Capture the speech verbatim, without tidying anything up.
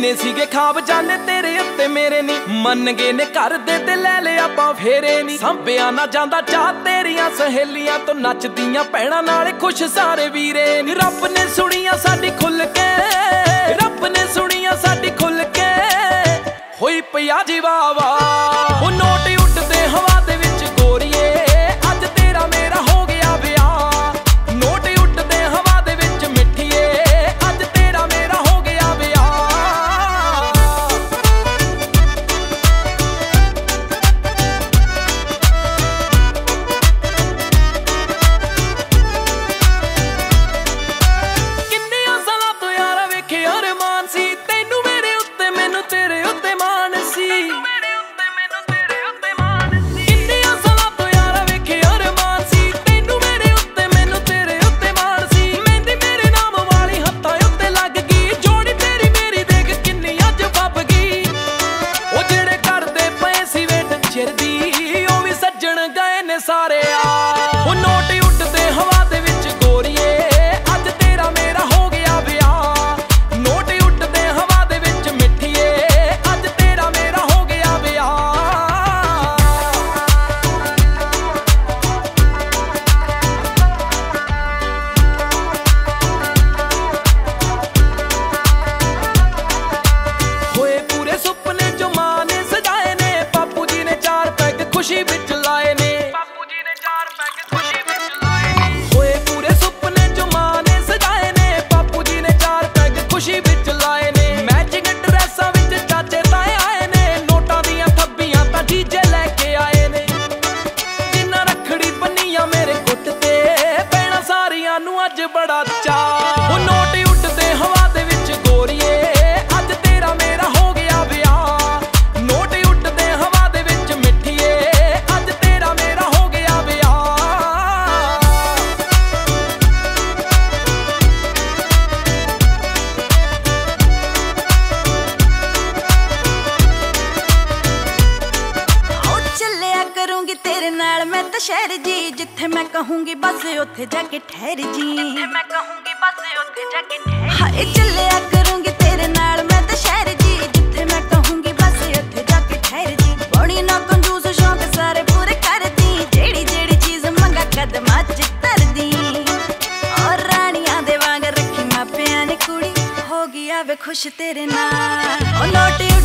किन्ने सीगे खाब जाने तेरे उत्ते मेरे नी मन गए ने घर दे ते लै ले आपां फेरे नी संभिया ना जांदा चाह तेरियां सहेलियां तो नचदियां भैणां नाल खुश सारे वीरे नी रब ने सुनिया साडी खुल के रब ने सुनिया साडी खुल के होई पिया जी वाह वाह ओ नोट उठदे हवा दे विच गोरीए अज तेरा मेरा हो गया विआह नोट उठदे हवा दे विच मिठिए अज तेरा मेरा हो गया विआह किन्नियां सालां तो यार वेखे अरमान सी तैनू मेरे उत्ते मैनू तेरे उत्ते मान सी सारे आ नोट उठदे हवा दे विच गोरीए अज तेरा मेरा हो गया विआह नोट उठदे हवा दे विच मिठिए अज तेरा मेरा हो गया विआह होए पूरे सुपने जो मां ने सजाए ने बापू जी ने चार पैग खुशी विच लाए ने खुशी विच लाए ने मैचिंग ड्रैसां विच चाचे ताए आए ने नोटां दियां थब्बियां तां जीजे लैके आए ने जिन्ना रखड़ी बन्नियां मेरे गुट ते भैणां सारियां नूं अज बड़ा चाऽ ओ नोट उठदे हवा दे विच गोरीए अज तेरा मेरा हो गया विआह नोट उठदे हवा दे विच मिठिए अज तेरा मेरा हो गया विआह तेरे नाल मैं तो शहर जी जिथे मैं कहूंगी बस उथे जाके ठहर जी मैं कहूंगी बस उथे जाके ठहर हाय चलिया करूंगी तेरे नाल मैं तो शहर जी जिथे मैं कहूंगी बस उथे जाके ठहर जी बड़ी ना कंजूस शौक सारे पूरे कर दी जेड़ी जेड़ी चीज मंगा कदमां च धर दी और रानियां दे वांग रखी मापियां ने कुड़ी हो गई आवे खुश तेरे नाल ओ नोट